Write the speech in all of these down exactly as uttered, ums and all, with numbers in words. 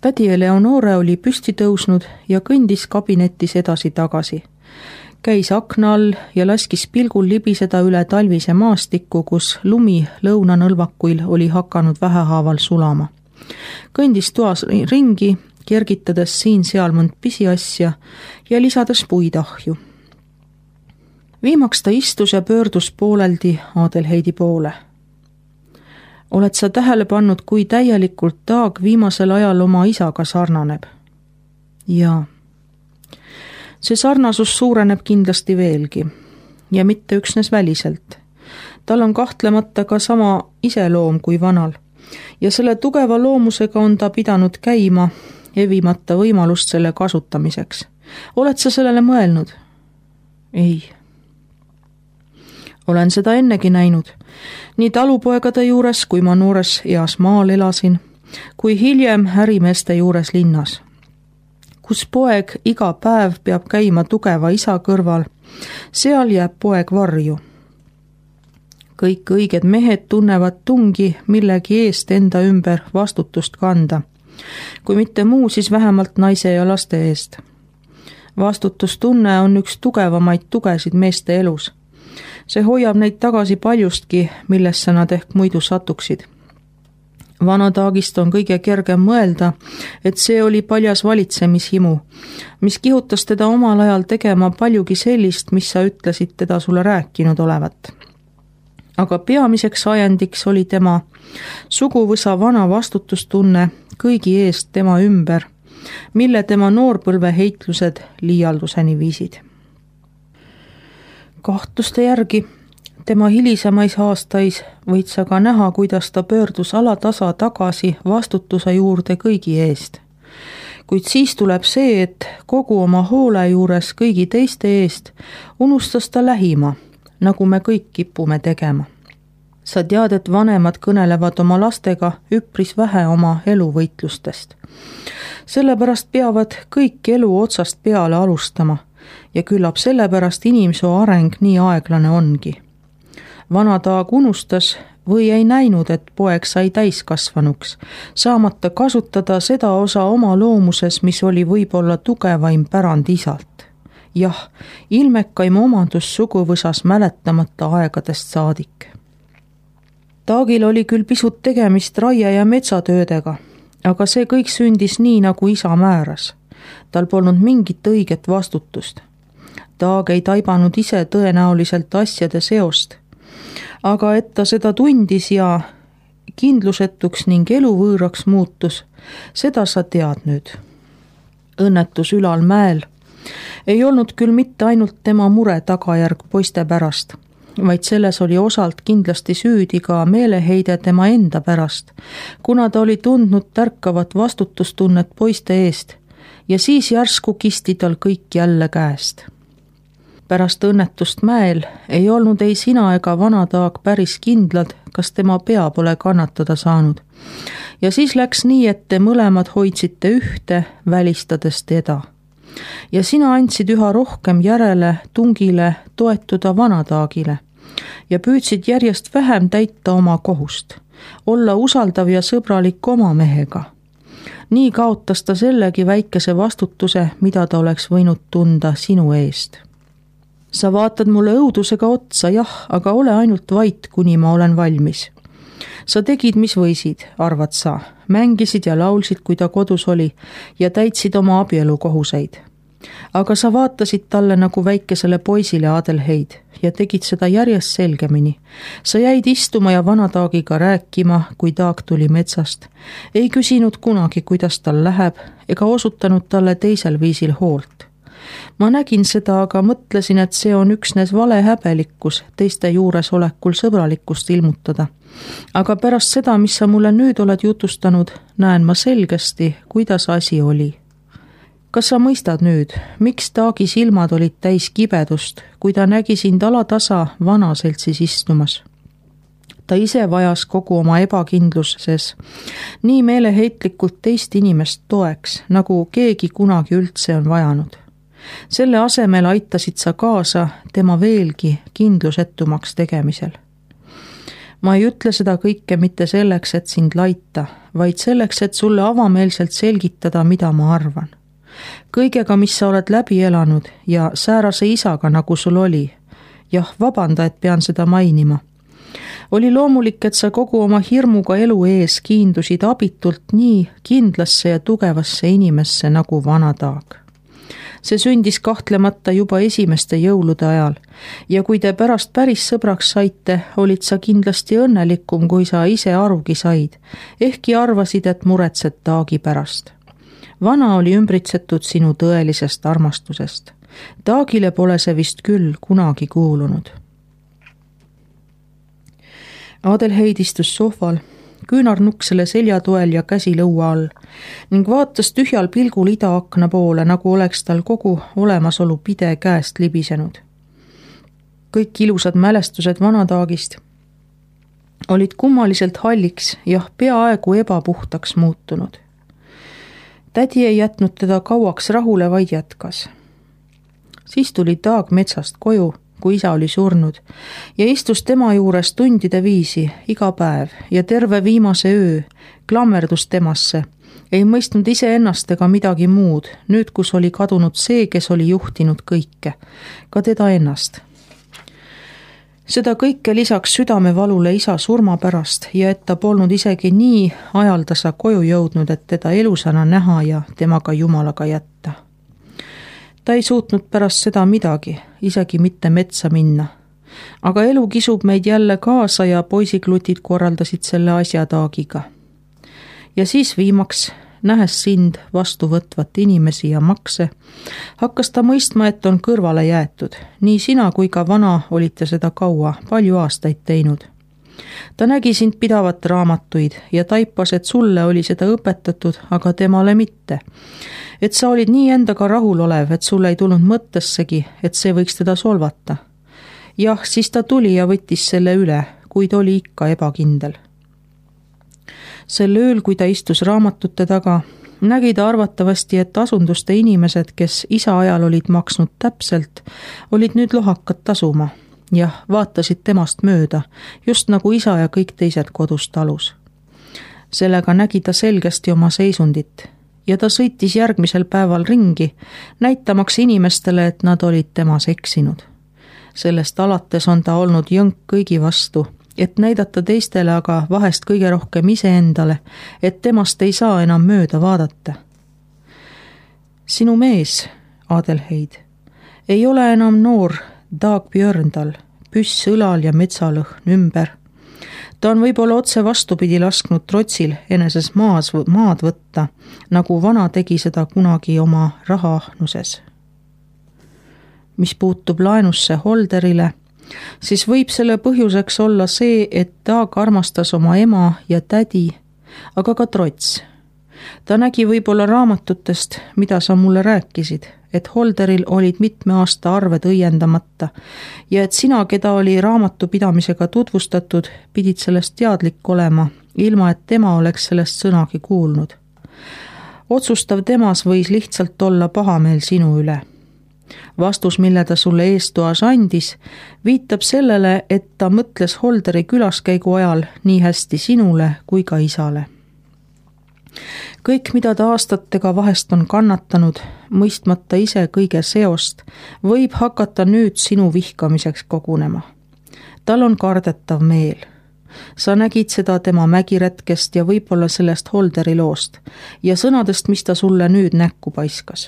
Tädi Eleonore oli püsti tõusnud ja kõndis kabinetis edasi-tagasi. Käis akna all ja laskis pilgul libiseda üle talvise maastiku, kus lumi lõunanõlvakuil oli hakanud vähehaaval sulama. Kõndis toas ringi, kergitades siin-seal mõnd pisiasja ja lisades puidahju. Viimaks ta istus ja pöördus pooleldi Adelheidi poole. Oled sa tähele pannud, kui täielikult Taag viimasel ajal oma isaga sarnaneb? Jaa. See sarnasus suureneb kindlasti veelgi ja mitte üksnes väliselt. Tal on kahtlemata ka sama iseloom kui vanal ja selle tugeva loomusega on ta pidanud käima, evimata võimalust selle kasutamiseks. Oled sa sellele mõelnud? Ei. Olen seda ennegi näinud, nii talupoegade juures, kui ma noores eas maal elasin, kui hiljem ärimeeste juures linnas, kus poeg iga päev peab käima tugeva isa kõrval, seal jääb poeg varju. Kõik õiged mehed tunnevad tungi millegi eest enda ümber vastutust kanda, kui mitte muu, siis vähemalt naise ja laste eest. Vastutustunne on üks tugevamaid tugesid meeste elus. See hoiab neid tagasi paljustki, millesse nad ehk muidu satuksid. Vana Taagist on kõige kergem mõelda, et see oli paljas valitsemishimu, mis kihutas teda omal ajal tegema paljugi sellist, mis sa ütlesid teda sulle rääkinud olevat. Aga peamiseks ajendiks oli tema suguvõsa vana vastutustunne kõigi eest tema ümber, mille tema noorpõlve heitlused liialduseni viisid. Kahtluste järgi tema hilisemais aastais võid sa ka näha, kuidas ta pöördus alatasa tagasi vastutuse juurde kõigi eest. Kuid siis tuleb see, et kogu oma hoole juures kõigi teiste eest unustas ta lähima, nagu me kõik kipume tegema. Sa tead, et vanemad kõnelevad oma lastega üpris vähe oma eluvõitlustest. Sellepärast peavad kõik elu otsast peale alustama ja küllap sellepärast inimsoo areng nii aeglane ongi. Vana Taag unustas või ei näinud, et poeg sai täiskasvanuks, saamata kasutada seda osa oma loomuses, mis oli võib-olla tugevaim pärand isalt. Jah, ilmekaim omandus suguvõsas mäletamata aegadest saadik. Taagil oli küll pisut tegemist raie- ja metsatöödega, aga see kõik sündis nii, nagu isa määras. Tal polnud mingit õiget vastutust. Taag ei taibanud ise tõenäoliselt asjade seost, aga et ta seda tundis ja kindlusetuks ning eluvõõraks muutus, seda sa tead nüüd. Õnnetus ülal mäel ei olnud küll mitte ainult tema mure tagajärg poiste pärast, vaid selles oli osalt kindlasti süüdi ka meeleheide tema enda pärast, kuna ta oli tundnud tärkavat vastutustunnet poiste eest ja siis järsku kisti tal kõik jälle käest. Pärast õnnetust mäel ei olnud ei sina ega Vana Taag päris kindlad, kas tema pea pole kannatada saanud. Ja siis läks nii, et te mõlemad hoidsite ühte, välistades teda. Ja sina andsid üha rohkem järele tungile toetuda Vana Taagile ja püüdsid järjest vähem täita oma kohust, olla usaldav ja sõbralik oma mehega. Nii kaotas ta sellegi väikese vastutuse, mida ta oleks võinud tunda sinu eest. Sa vaatad mulle õudusega otsa, jah, aga ole ainult vait, kuni ma olen valmis. Sa tegid, mis võisid, arvad sa, mängisid ja laulsid, kui ta kodus oli ja täitsid oma abielukohuseid. Aga sa vaatasid talle nagu väikesele poisile Adelheid ja tegid seda järjest selgemini. Sa jäid istuma ja Vana Taagiga rääkima, kui Taag tuli metsast. Ei küsinud kunagi, kuidas tal läheb, ega osutanud talle teisel viisil hoolt. Ma nägin seda, aga mõtlesin, et see on üksnes vale häbelikkus teiste juuresolekul sõbralikkust ilmutada. Aga pärast seda, mis sa mulle nüüd oled jutustanud, näen ma selgesti, kuidas asi oli. Kas sa mõistad nüüd, miks Taagi silmad olid täis kibedust, kui ta nägi sind alatasa vanaseltsis istumas? Ta ise vajas kogu oma ebakindluses nii meeleheitlikult teist inimest toeks, nagu keegi kunagi üldse on vajanud. Selle asemel aitasid sa kaasa tema veelgi kindlusetumaks tegemisel. ma ei ütle seda kõike mitte selleks, et sind laita, vaid selleks, et sulle avameelselt selgitada, mida ma arvan. Kõigega, mis sa oled läbi elanud ja säärase isaga, nagu sul oli. Jah, vabanda, et pean seda mainima. Oli loomulik, et sa kogu oma hirmuga elu ees kiindusid abitult nii kindlasse ja tugevasse inimesse nagu vana Taag. See sündis kahtlemata juba esimeste jõulude ajal ja kui te pärast päris sõbraks saite, olid sa kindlasti õnnelikum, kui sa ise arugi said, ehkki arvasid, et muretsed Taagi pärast. Vana oli ümbritsetud sinu tõelisest armastusest. Taagile pole see vist küll kunagi kuulunud. Adelheid istus sohval, küünarnuksele seljatoel ja käsi lõua all ning vaatas tühjal pilgul idaakna poole, nagu oleks tal kogu olemasolu pide käest libisenud. Kõik ilusad mälestused vana Taagist olid kummaliselt halliks ja peaaegu ebapuhtaks muutunud. Tädi ei jätnud teda kauaks rahule, vaid jätkas. Siis tuli Taag metsast koju, kui isa oli surnud, ja istus tema juures tundide viisi iga päev ja terve viimase öö klammerdus temasse, ei mõistnud iseennast ega midagi muud, nüüd kus oli kadunud see, kes oli juhtinud kõike, ka teda ennast. Seda kõike lisaks südamevalule isa surma pärast ja et ta polnud isegi nii ajaldasa koju jõudnud, et teda elusana näha ja temaga Jumalaga jätta. Ta ei suutnud pärast seda midagi, isegi mitte metsa minna. Aga elu kisub meid jälle kaasa ja poisiklutid korraldasid selle asja Taagiga. Ja siis viimaks, nähes sind vastu võtvat inimesi ja makse, hakkas ta mõistma, et on kõrvale jäetud. Nii sina kui ka vana olite seda kaua, palju aastaid teinud. Ta nägi sind pidavat raamatuid ja taipas, et sulle oli seda õpetatud, aga temale mitte. Et sa olid nii endaga rahul olev, et sulle ei tulnud mõttessegi, et see võiks teda solvata. Jah, siis ta tuli ja võttis selle üle, kuid oli ikka ebakindel. Sel ööl, kui ta istus raamatute taga, nägi ta arvatavasti, et asunduste inimesed, kes isa ajal olid maksnud täpselt, olid nüüd lohakad tasuma. Jah, vaatasid temast mööda, just nagu isa ja kõik teised kodus talus. Sellega nägi ta selgesti oma seisundit ja ta sõitis järgmisel päeval ringi, näitamaks inimestele, et nad olid temas eksinud. Sellest alates on ta olnud jõnk kõigi vastu, et näidata teistele, aga vahest kõige rohkem iseendale, et temast ei saa enam mööda vaadata. Sinu mees, Adelheid, ei ole enam noor Taag Björndal, püss õlal ja metsalõhn ümber. Ta on võib-olla otse vastupidi lasknud trotsil eneses maas, maad võtta, nagu vana tegi seda kunagi oma rahaahnuses. Mis puutub laenusse Holderile, siis võib selle põhjuseks olla see, et Taag armastas oma ema ja tädi, aga ka trots. Ta nägi võib-olla raamatutest, mida sa mulle rääkisid, et Holderil olid mitme aasta arved õiendamata ja et sina, keda oli raamatupidamisega tutvustatud, pidid sellest teadlik olema, ilma et tema oleks sellest sõnagi kuulnud. Otsustav temas võis lihtsalt olla pahameel sinu üle. Vastus, mille ta sulle eestoas andis, viitab sellele, et ta mõtles Holderi külaskäigu ajal nii hästi sinule kui ka isale. Kõik, mida ta aastatega vahest on kannatanud, mõistmata ise kõige seost, võib hakata nüüd sinu vihkamiseks kogunema. Tal on kardetav meel. Sa nägid seda tema mägiretkest ja võib-olla sellest Holderi loost ja sõnadest, mis ta sulle nüüd näkku paiskas.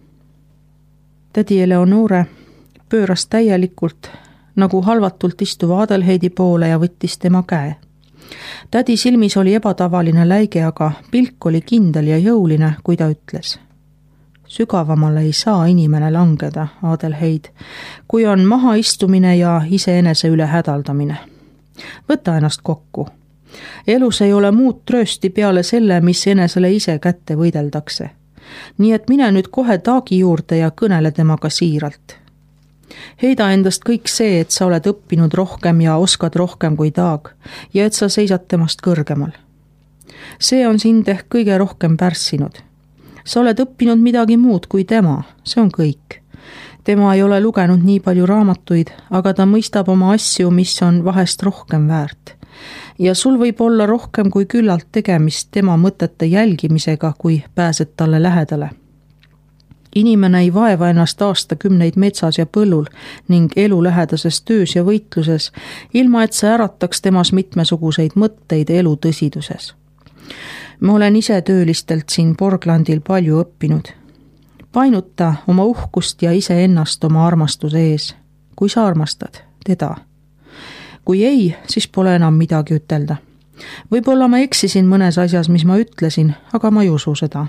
Tädi Eleonore pööras täielikult nagu halvatult istuva Adelheidi poole ja võttis tema käe. Tädi silmis oli ebatavaline läige, aga pilk oli kindel ja jõuline, kui ta ütles. Sügavamale ei saa inimene langeda, Adelheid, kui on mahaistumine ja iseenese üle hädaldamine. Võta ennast kokku. Elus ei ole muud tröösti peale selle, mis enesele ise kätte võideldakse. Nii et mine nüüd kohe Taagi juurde ja kõnele temaga siiralt. Heida endast kõik see, et sa oled õppinud rohkem ja oskad rohkem kui Taag ja et sa seisad temast kõrgemal. See on sind ehk kõige rohkem pärssinud. Sa oled õppinud midagi muud kui tema, see on kõik. Tema ei ole lugenud nii palju raamatuid, aga ta mõistab oma asju, mis on vahest rohkem väärt. ja sul võib olla rohkem kui küllalt tegemist tema mõtete jälgimisega, kui pääsed talle lähedale. Inimene ei vaeva ennast aastakümneid metsas ja põllul ning elulähedases töös ja võitluses, ilma et see ärataks temas mitmesuguseid mõtteid elu tõsiduses. Ma olen ise töölistelt siin Portlandil palju õppinud. Painuta oma uhkust ja iseennast oma armastuse ees, kui sa armastad teda. Kui ei, siis pole enam midagi ütelda. Võib-olla ma eksisin mõnes asjas, mis ma ütlesin, aga ma ei usu seda.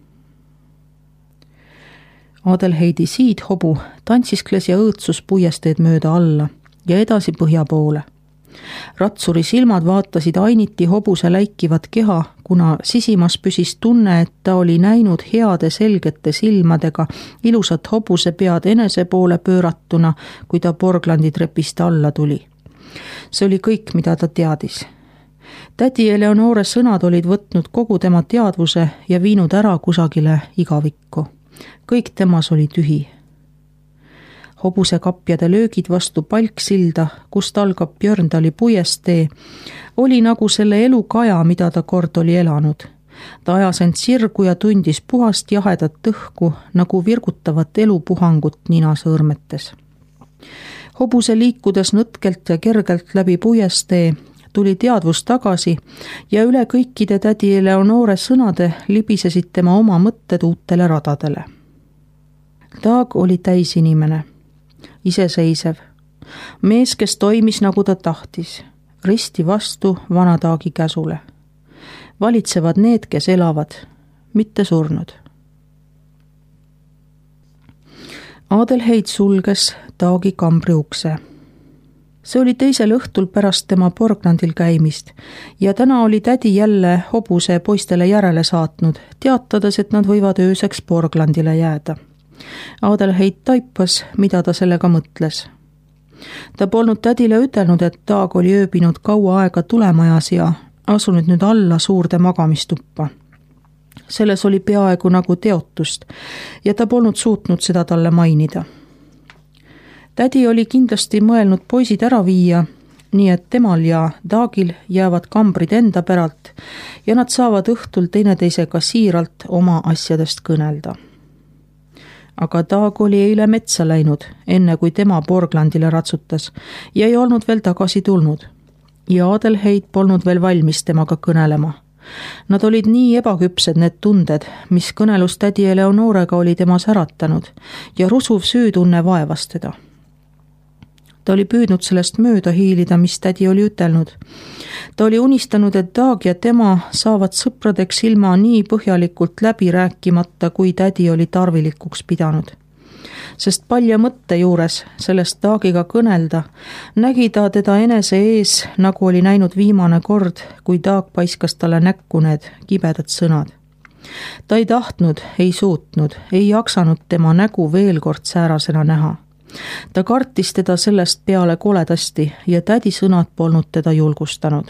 Adelheidi siidhobu tantsiskles ja õõtsus puiesteed mööda alla ja edasi põhja poole. Ratsuri silmad vaatasid ainiti hobuse läikivat keha, kuna sisimas püsis tunne, et ta oli näinud heade selgete silmadega ilusat hobuse pead enese poole pööratuna, kui ta Portlandi trepist alla tuli. See oli kõik, mida ta teadis. Tädi Eleonore sõnad olid võtnud kogu tema teadvuse ja viinud ära kusagile igavikku. Kõik temas oli tühi. Hobuse kapjade löögid vastu palksilda, kust algab Björndali puiestee, oli nagu selle elu kaja, mida ta kord oli elanud. Ta ajas end sirgu ja tundis puhast jahedat õhku, nagu virgutavat elupuhangut ninasõõrmetes. Hobuse liikudes nõtkelt ja kergelt läbi puiestee tuli teadvus tagasi ja üle kõikide tädi Eleonore sõnade libisesid tema oma mõtted uutele radadele. Taag oli täisinimene, iseseisev, mees, kes toimis nagu ta tahtis, risti vastu vana Taagi käsule. Valitsevad need, kes elavad, mitte surnud. Adelheid sulges Taagi kambri ukse. See oli teisel õhtul pärast tema Portlandil käimist ja täna oli tädi jälle hobuse poistele järele saatnud, teatades, et nad võivad ööseks Portlandile jääda. Adelheid taipas, mida ta sellega mõtles. Ta polnud tädile ütelnud, et Taag oli ööbinud kaua aega tulemajas ja asunud nüüd alla suurde magamistuppa. Selles oli peaaegu nagu teotust ja ta polnud suutnud seda talle mainida. Tädi oli kindlasti mõelnud poisid ära viia, nii et temal ja Taagil jäävad kambrid enda päralt ja nad saavad õhtul teineteisega siiralt oma asjadest kõnelda. Aga Taag oli eile metsa läinud, enne kui tema Portlandile ratsutas ja ei olnud veel tagasi tulnud. Ja Adelheid polnud veel valmis temaga kõnelema. Nad olid nii ebaküpsed need tunded, mis kõnelus tädi Eleonorega oli temas äratanud ja rusuv süütunne vaevas teda. Ta oli püüdnud sellest mööda hiilida, mis tädi oli ütelnud. Ta oli unistanud, et Taag ja tema saavad sõpradeks ilma nii põhjalikult läbi rääkimata, kui tädi oli tarvilikuks pidanud. Sest palja mõtte juures sellest Taagiga kõnelda, nägi ta teda enese ees, nagu oli näinud viimane kord, kui Taag paiskas talle näkku need kibedad sõnad. Ta ei tahtnud, ei suutnud, ei jaksanud tema nägu veel kord säärasena näha. Ta kartis teda sellest peale koledasti ja tädi sõnad polnud teda julgustanud.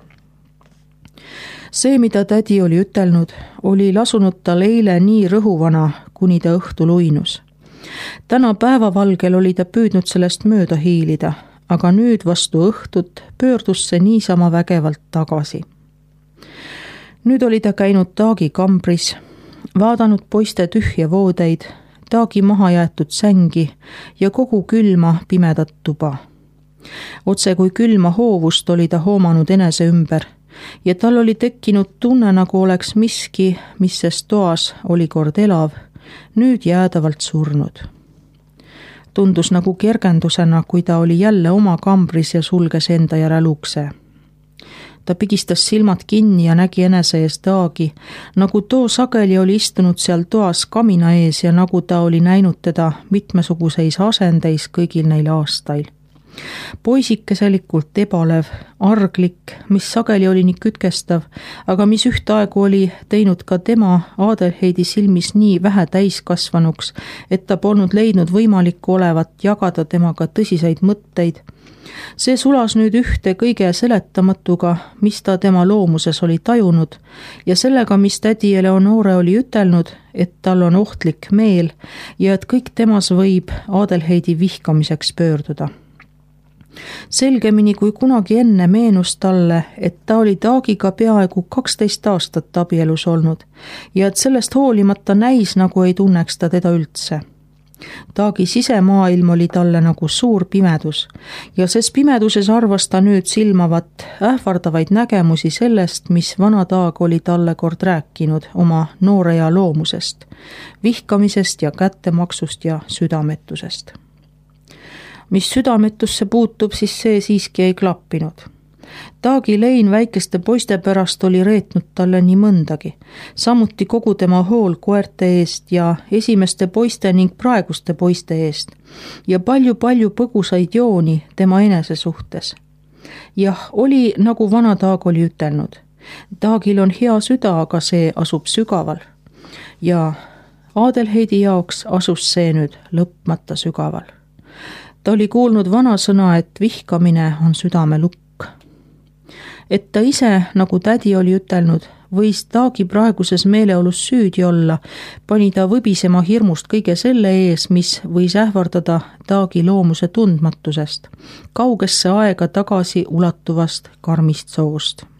See, mida tädi oli ütelnud, oli lasunud tal eile nii rõhuvana, kuni ta õhtul uinus. Täna päevavalgel oli ta püüdnud sellest mööda hiilida, aga nüüd vastu õhtut pöördus see niisama vägevalt tagasi. Nüüd oli ta käinud Taagi kambris, vaadanud poiste tühje voodeid, Taagi maha jäetud sängi ja kogu külma pimedat tuba. Otse kui külma hoovust oli ta hoomanud enese ümber ja tal oli tekkinud tunne, nagu oleks miski, mis ses toas oli kord elav, nüüd jäädavalt surnud. Tundus nagu kergendusena, kui ta oli jälle oma kambris ja sulges enda järel ukse. Ta pigistas silmad kinni ja nägi enese ees Taagi, nagu too sageli oli istunud seal toas kamina ees ja nagu ta oli näinud teda mitmesuguseis asendeis kõigil neil aastail. Poisikeselikult ebalev, arglik, mis sageli oli nii kütkestav, aga mis ühtaegu oli teinud ka tema Adelheidi silmis nii vähe täiskasvanuks, et ta polnud leidnud võimalikku olevat jagada temaga tõsiseid mõtteid. See sulas nüüd ühte kõige seletamatuga, mis ta tema loomuses oli tajunud ja sellega, mis tädi Eleonore oli ütelnud, et tal on ohtlik meel ja et kõik temas võib Adelheidi vihkamiseks pöörduda. selgemini kui kunagi enne meenus talle, et ta oli Taagiga peaaegu kaksteist aastat abielus olnud ja et sellest hoolimata näis, nagu ei tunneks ta teda üldse. Taagi sisemaailm oli talle nagu suur pimedus ja ses pimeduses arvas ta nüüd silmavat ähvardavaid nägemusi sellest, mis vana Taag oli talle kord rääkinud oma nooreja loomusest, vihkamisest ja kättemaksust ja südametusest. Mis südametusse puutub, siis see siiski ei klappinud. Taagi lein väikeste poiste pärast oli reetnud talle nii mõndagi, samuti kogu tema hool koerte eest ja esimeste poiste ning praeguste poiste eest ja palju-palju põgusaid jooni tema enese suhtes. Jah, oli nagu vana Taag oli ütelnud. Taagil on hea süda, aga see asub sügaval ja Adelheidi jaoks asus see nüüd lõpmata sügaval. Ta oli kuulnud vana sõna, et vihkamine on südame lukk. Et ta ise, nagu tädi oli ütelnud, võis Taagi praeguses meeleolus süüdi olla, pani ta võbisema hirmust kõige selle ees, mis võis ähvardada Taagi loomuse tundmatusest, kaugesse aega tagasi ulatuvast karmist soost.